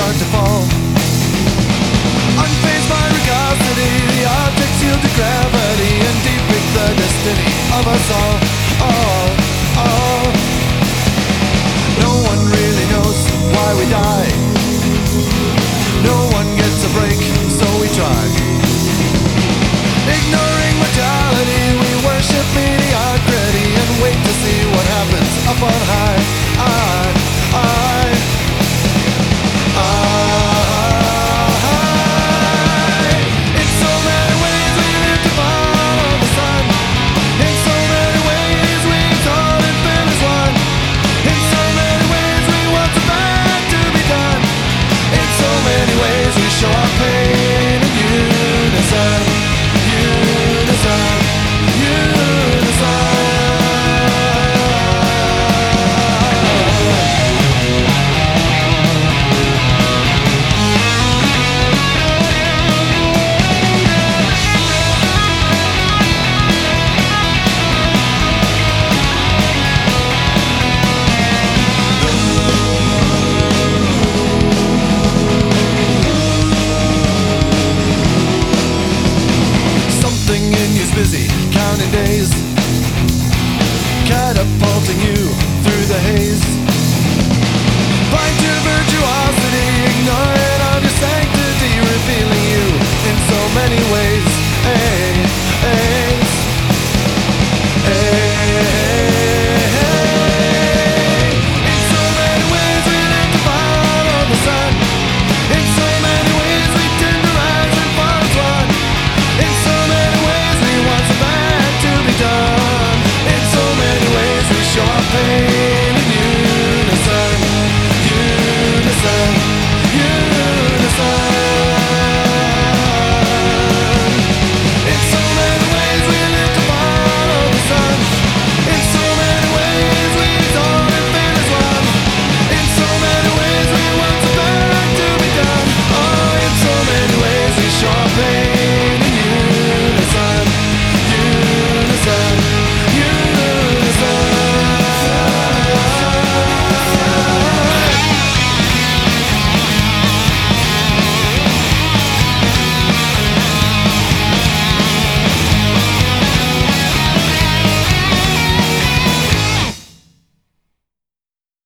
start to fall. Unfazed by regosity, the objects yield to gravity and depict the destiny of us all. No one really knows why we die. No one gets a break, so we try. Ignoring mortality, we worship mediocrity and wait to see what happens up on high. In so many ways we live to follow the sun. In so many ways we exalt and finish one. In so many ways we want the bad to be done. In so many ways we show our pain in unison. Unison. Busy counting days, catapulting you